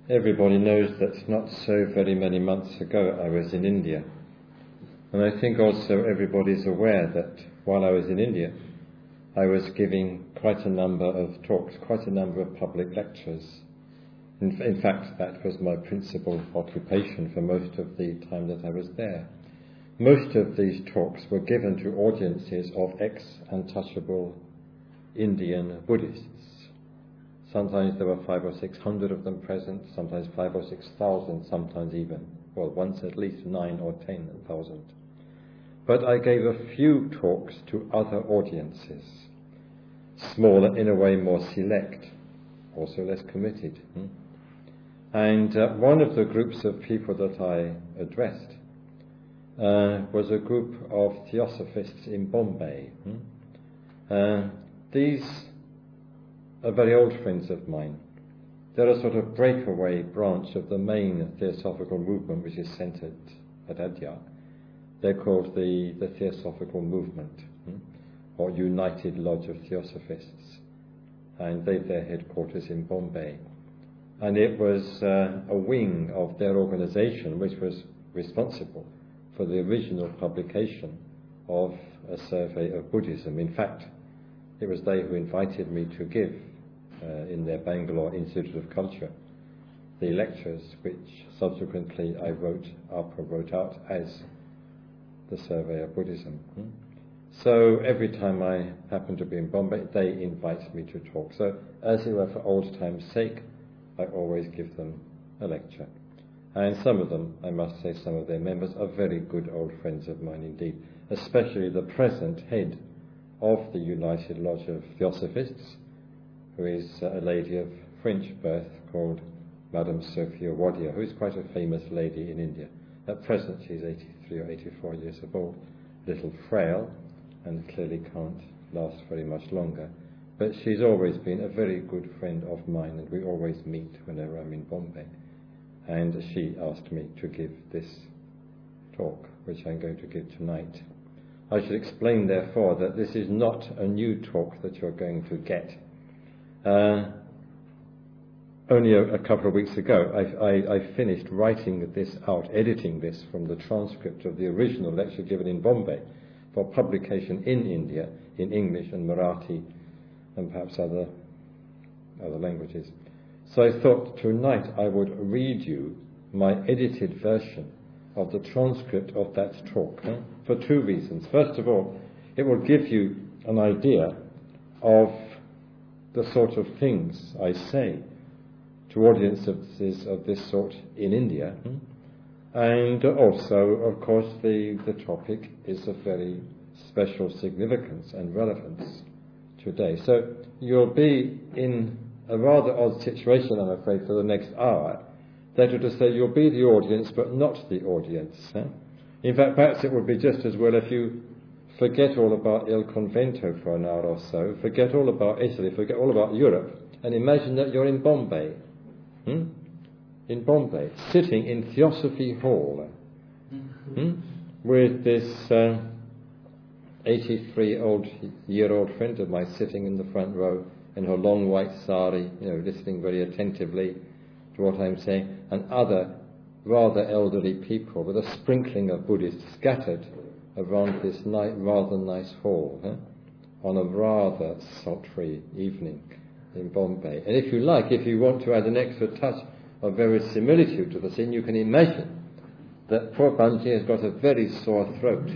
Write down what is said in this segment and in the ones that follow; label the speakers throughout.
Speaker 1: everybody knows that not so very many months ago I was in India. And I think also everybody's aware that while I was in India, I was giving quite a number of talks, quite a number of public lectures. In fact, that was my principal occupation for most of the time that I was there. Most of these talks were given to audiences of ex-untouchable Indian Buddhists. Sometimes there were 500 or 600 of them present, sometimes 5,000 or 6,000, sometimes even, well, once at least 9,000 or 10,000. But I gave a few talks to other audiences, smaller, in a way more select, also less committed. And one of the groups of people that I addressed was a group of Theosophists in Bombay. These are very old friends of mine. They're a sort of breakaway branch of the main Theosophical movement, which is centred at Adyar. They're called the Theosophical Movement, or United Lodge of Theosophists, and they've their headquarters in Bombay. And it was a wing of their organisation which was responsible for the original publication of a survey of Buddhism. In fact, it was they who invited me to give in their Bangalore Institute of Culture the lectures which subsequently I wrote up or wrote out as the Survey of Buddhism. So every time I happen to be in Bombay, they invite me to talk. So as it were, for old time's sake, I always give them a lecture. And some of them, I must say, some of their members are very good old friends of mine indeed, especially the present head of the United Lodge of Theosophists, who is a lady of French birth called Madame Sophia Wadia, who is quite a famous lady in India. At present she's 83 or 84 years of old, a little frail, and clearly can't last very much longer. But she's always been a very good friend of mine, and we always meet whenever I'm in Bombay. And she asked me to give this talk, which I'm going to give tonight. I should explain, therefore, that this is not a new talk that you're going to get. Only a couple of weeks ago, I finished writing this out, editing this from the transcript of the original lecture given in Bombay for publication in India, in English and Marathi, and perhaps other languages. So I thought tonight I would read you my edited version of the transcript of that talk, for two reasons. First of all, it will give you an idea of the sort of things I say to audiences of this sort in India, and also, of course, the topic is of very special significance and relevance today. So you'll be in a rather odd situation, I'm afraid, for the next hour. That is to say, you'll be the audience, but not the audience. In fact, perhaps it would be just as well if you forget all about Il Convento for an hour or so, forget all about Italy, forget all about Europe, and imagine that you're in Bombay. In Bombay, sitting in Theosophy Hall, with this 83-year-old friend of mine sitting in the front row in her long white sari, listening very attentively to what I'm saying, and other rather elderly people with a sprinkling of Buddhists scattered around this rather nice hall on a rather sultry evening in Bombay. And if you want to add an extra touch of verisimilitude to the scene, you can imagine that poor Bhante has got a very sore throat,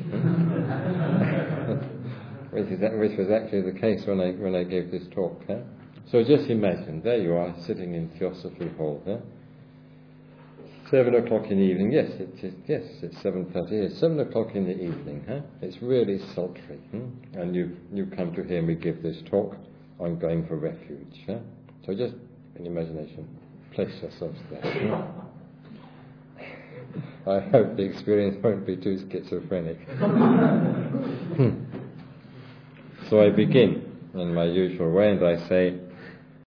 Speaker 1: which was actually the case when I gave this talk. So just imagine, there you are, sitting in Theosophy Hall. 7 o'clock in the evening. Yes, it's 7:30. It's 7 o'clock in the evening. It's really sultry, and you've come to hear me give this talk on going for refuge. So just in imagination, place yourselves there. I hope the experience won't be too schizophrenic. So I begin in my usual way, and I say,